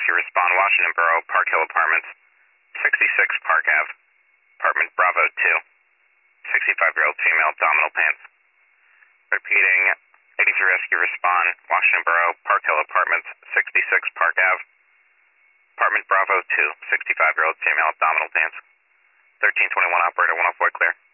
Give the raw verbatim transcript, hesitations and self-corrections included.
Rescue respond, Washington Borough, Park Hill Apartments, sixty-six Park Ave, apartment Bravo two, sixty-five-year-old female, abdominal pains. Repeating, eighty-three Rescue respond, Washington Borough, Park Hill Apartments, sixty-six Park Ave, apartment Bravo two, sixty-five-year-old female, abdominal pains. thirteen twenty-one operator, one oh four clear.